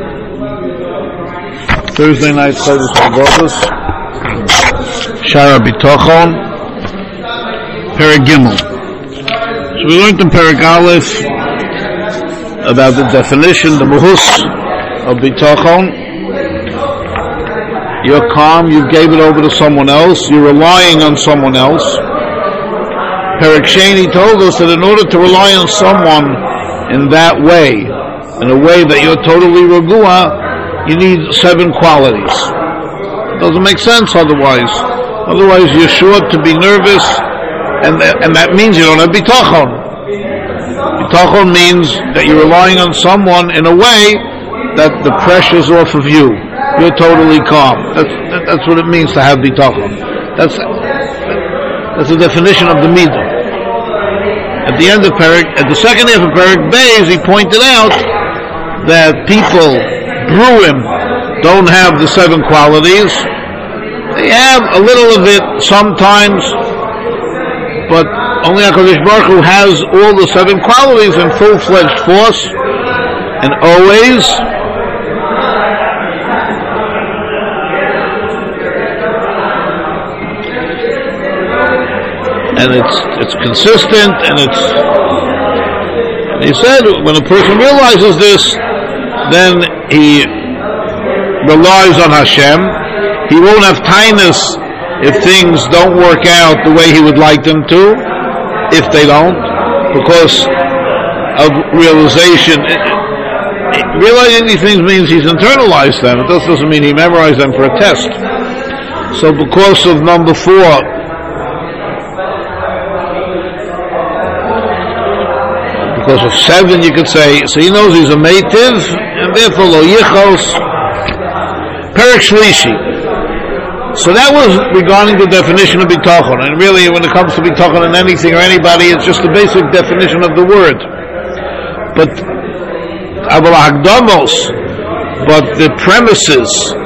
Thursday night Chodesh Agabus, Shara Bitochon, Perek Gimel. So we learned in Perek Aleph about the definition, the Mahus of Bitochon. You're calm, you gave it over to someone else, you're relying on someone else. Perek Sheni told us that in order to rely on someone in that way, in a way that you're totally Regua, you need 7 qualities. Doesn't make sense otherwise. Otherwise you're sure to be nervous, and that means you don't have bitachon. Bitachon means that you're relying on someone in a way that the pressure's off of you. You're totally calm. That's what it means to have bitachon. That's the definition of the midah. At the end of at the second half of Perek Beis, he pointed out that people Bruim don't have the 7 qualities. They have a little of it sometimes, but only HaKadosh Baruch Hu has all the 7 qualities in full-fledged force, and always. And it's consistent, and he said when a person realizes this, then he relies on Hashem. He won't have tinus if things don't work out the way he would like them to, if they don't, because of realization. Realizing these things means he's internalized them. It doesn't mean he memorized them for a test. So because of number 4, because of 7, you could say, so he knows he's a meitiv, and therefore lo yichos. Perek Shlishi. So that was regarding the definition of bitachon, and really when it comes to bitachon in anything or anybody, it's just the basic definition of the word. But aval hagdamos, but the premises,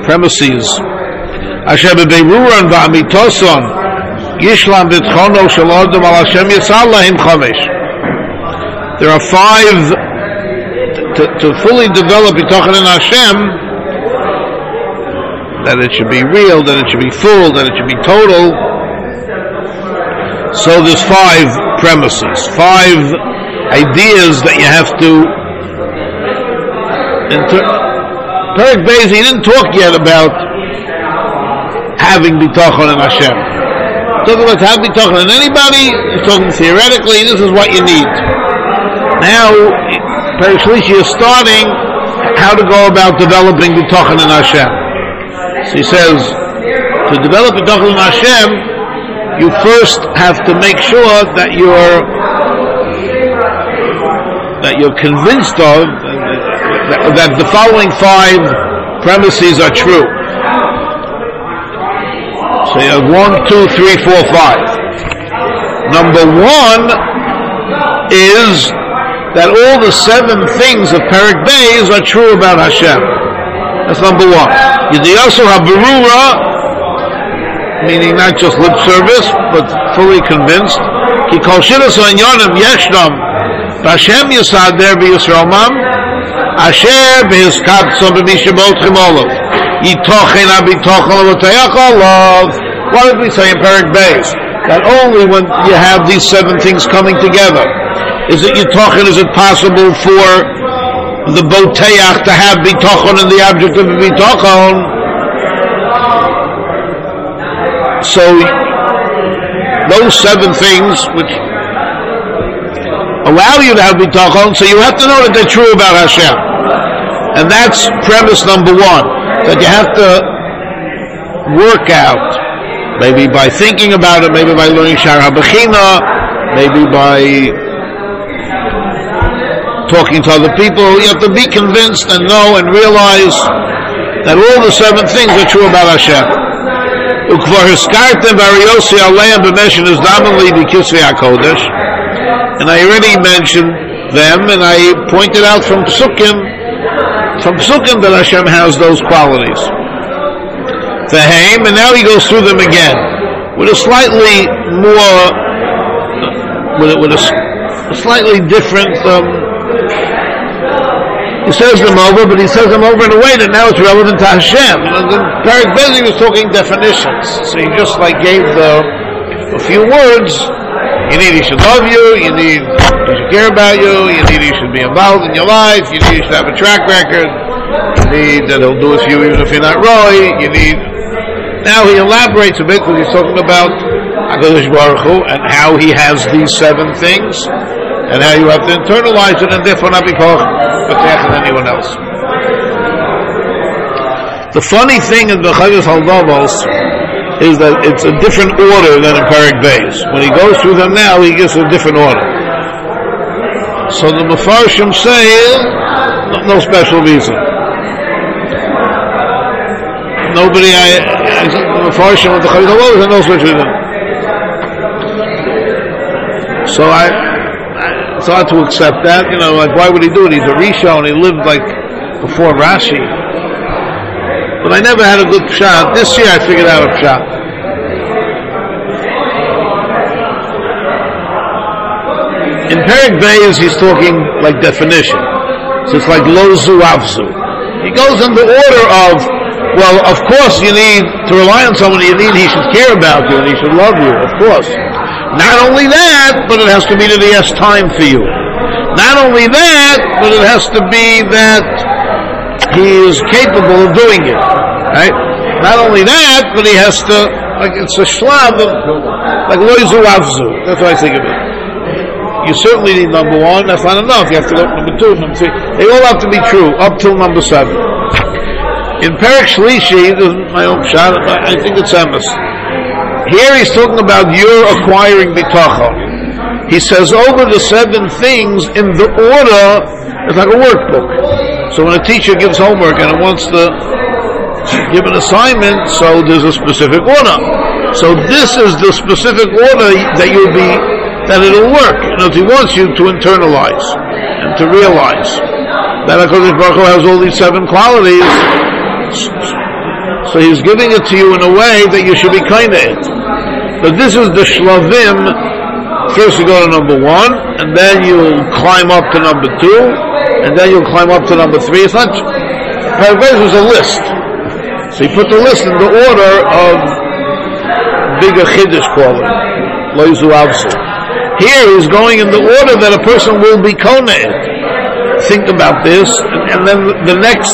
asher beberuran va'amitoson, yishlam bitchono shel adam al Hashem yisal lahim chomesh. There are 5 to fully develop bitachon in Hashem, that it should be real, that it should be full, that it should be total. So there's 5 premises, 5 ideas that you have to. Perek Beis, he didn't talk yet about having bitachon in Hashem. He's talking about having bitachon in anybody. He's talking theoretically. This is what you need. Now, Perek Shlishi is starting how to go about developing bitachon in Hashem. So he says, to develop bitachon in Hashem, you first have to make sure that you're convinced of that the following 5 premises are true. So you have 1, 2, 3, 4, 5. Number 1 is that all the 7 things of Perek Beis are true about Hashem. That's number 1. Yidiyasu haberura, meaning not just lip service, but fully convinced. Ki kol shiras ha'inyanim yeshnam b'Hashem yisader b'Yisrael asher b'hiskabtzon b'mishabotchem olav yitochen ha'bitochon l'votayach olav. What did we say in Perek Beis? That only when you have these 7 things coming together, is it possible for the boteach to have bitachon in the object of bitachon? So those 7 things which allow you to have bitachon, so you have to know that they're true about Hashem. And that's premise number 1, that you have to work out, maybe by thinking about it, maybe by learning Shar HaBechina, maybe by talking to other people. You have to be convinced and know and realize that all the 7 things are true about Hashem. And I already mentioned them, and I pointed out from Psukim that Hashem has those qualities. And now he goes through them again with a slightly more, with a slightly different He says them over, but he says them over in a way that now it's relevant to Hashem. In Perek Beis he was talking definitions, so he just like gave a few words. You need he should love you, you need he should care about you, you need he should be involved in your life, you need he should have a track record, you need that he'll do it for you even if you're not right, you need... Now he elaborates a bit because he's talking about HaKadosh Baruch Hu and how he has these 7 things and how you have to internalize it and therefore not be called than anyone else. The funny thing in the Chavis Haldavos is that it's a different order than in Perek Beis. When he goes through them now, he gives a different order. So the Mefarshim say, no special reason. Nobody, the Mefarshim of the Chavis Haldavos have no special reason. So it's hard to accept that, like why would he do it? He's a Rishon, he lived like before Rashi. But I never had a good pshat. This year I figured out a pshat. In Perek Beis he's talking like definition. So it's like lo zu avzu. He goes in the order of, well, of course you need to rely on someone, you need he should care about you and he should love you, of course. Not only that, but it has to be that he has time for you. Not only that, but it has to be that he is capable of doing it. Right? Not only that, but he has to, like it's a shlav of, like loizu avzu. That's what I think of it. You certainly need number 1, that's not enough. You have to go number 2, number 3. They all have to be true, up till number 7. In Perek Shlishi, this is my own shot, I think it's Emes. Here he's talking about your acquiring bitachon. He says over the 7 things in the order, it's like a workbook. So when a teacher gives homework and it wants to give an assignment, so there's a specific order. So this is the specific order that it'll work. He wants you to internalize and to realize that HaKadosh Baruch Hu has all these 7 qualities. So he's giving it to you in a way that you should be kind of it. But this is the shlavim. First you go to number 1, and then you'll climb up to number 2, and then you'll climb up to number 3. It's not, Perek Beis was a list. So he put the list in the order of bigger chiddush quality. Loizu avzu. Here he's going in the order that a person will be kona it. Think about this, and then the next,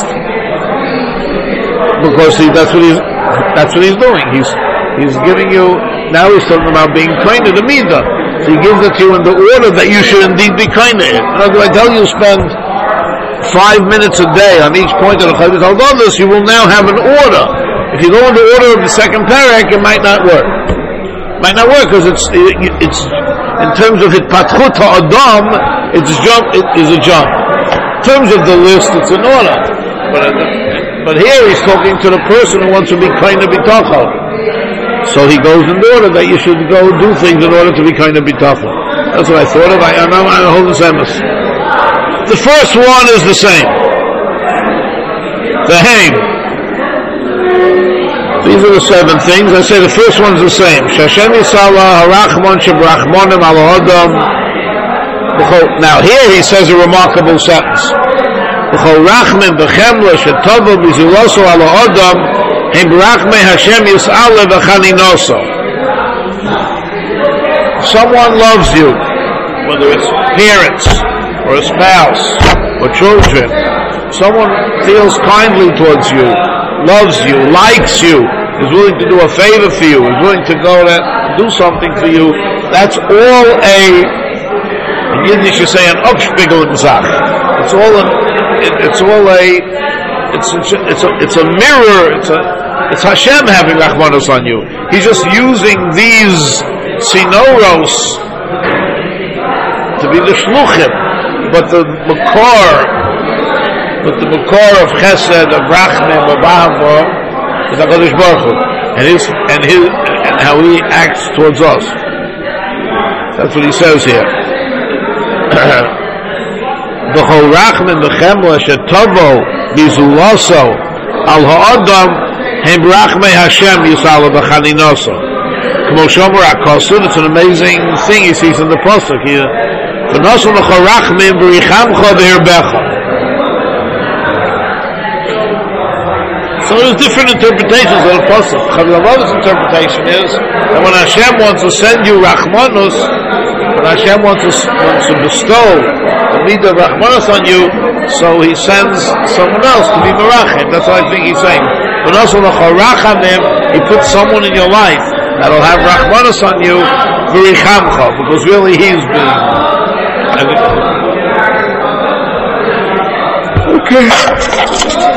because that's what he's doing. He's giving you, now he's talking about being kind of the midah. So he gives it to you in the order that you should indeed be kind of it. Now, do I tell you spend 5 minutes a day on each point of the Chavis Haldavos, you will now have an order. If you go in the order of the second parak, it might not work. It might not work because it's in terms of hitpatchut ha'adam, it is a jump. In terms of the list, it's an order. But here he's talking to the person who wants to be kind of bitachon. So he goes in the order that you should go do things in order to be kind of bitachon. That's what I thought of. I'm holding Emes. The first one is the same. The haim. These are the 7 things. I say the first one's the same. Shashem Yisala Harachmon Shebrachmonim Al Adam. Now here he says a remarkable sentence. B'chol rachmim b'chemla shetova b'ziloso Al Adam Hem brachmei Hashem Yisala v'chaninoso. Someone loves you, whether it's parents or a spouse or children. Someone feels kindly towards you, loves you, likes you, is willing to do a favor for you, is willing to go to do something for you. That's all in Yiddish you say an Upspiegeln Zach. It's a mirror, it's Hashem having Rachmanos on you. He's just using these sinoros to be the shluchim, but the makor of chesed, of rachmim, of ahava is HaKadosh Baruch Hu, and how he acts towards us. That's what he says here. B'chol rachmim b'chemla shetavo bizulaso al ha'adam hem rachmei Hashem yisala b'chaninoso. K'mo shomer HaKosud, it's an amazing thing he sees in the pasuk here. V'nosu l'chol rachmim v'richamcha v'hirbecha. So there's different interpretations of the pasuk. Chavlava's interpretation is that when Hashem wants to send you Rachmanus, when Hashem wants to bestow the midah of Rachmanus on you, so He sends someone else to be Merachim. That's what I think He's saying. But also the Charachamim, He puts someone in your life that'll have Rachmanus on you, V'richamcha, because really He's being. Okay.